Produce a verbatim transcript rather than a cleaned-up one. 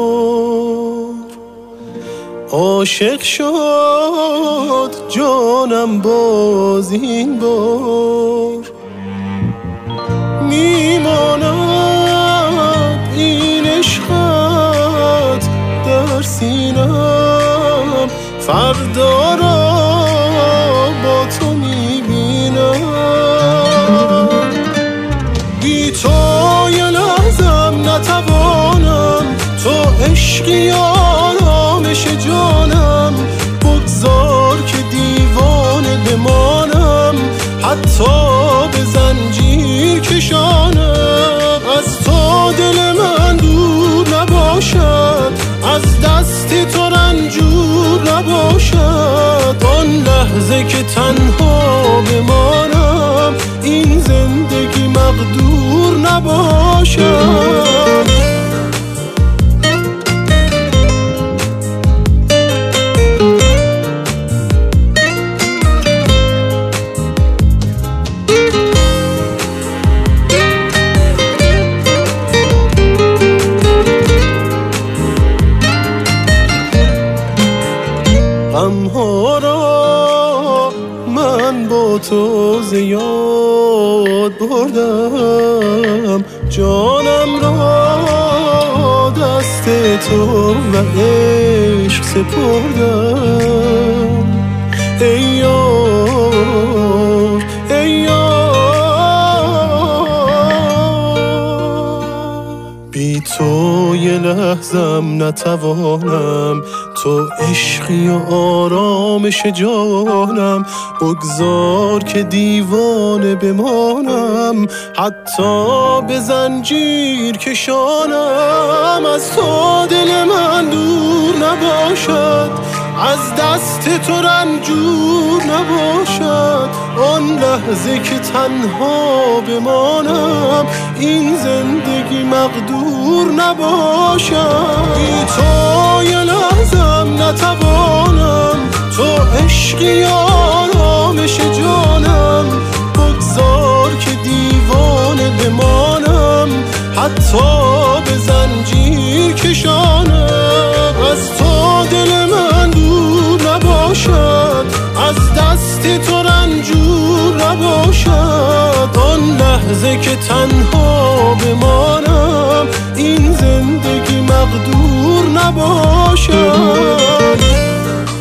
عاشق شد جانم باز این بار، میماند این عشقت در سینم، فردا را با تو میبینم. بی تو یه لحظم نتوانم، تو عشقی آرامش جانم، بگذار که دیوانه بمانم، حتی به زنجیر کشانم. از تو دل من دور نباشد، از دست تو رنجور نباشد، آن لحظه که تنها بمانم، این زندگی مقدور نباشد. غمها را من با تو زیاد بردم، جانم را دست تو و عشق سپردم. ای یار ای یار، بی تو یه لحظم نتوانم، تو عشقی و آرامش جانم، بگذار که دیوانه بمانم، حتی به زنجیر کشانم. از تو دل من دور نباشد، از دست تو رنجور نباشد، آن لحظه که تنها بمانم، این زندگی مقدور نباشد. بی تو یه لحظم نتوانم، تو عشقی آرامش جانم، بگذار که دیوانه بمانم، حتی به زنجیر کشانم. از تو دل من دور نباشد، از دست تو رنجور نباشد، آن لحظه که تنها بمانم، این زندگی مقدور نباشد.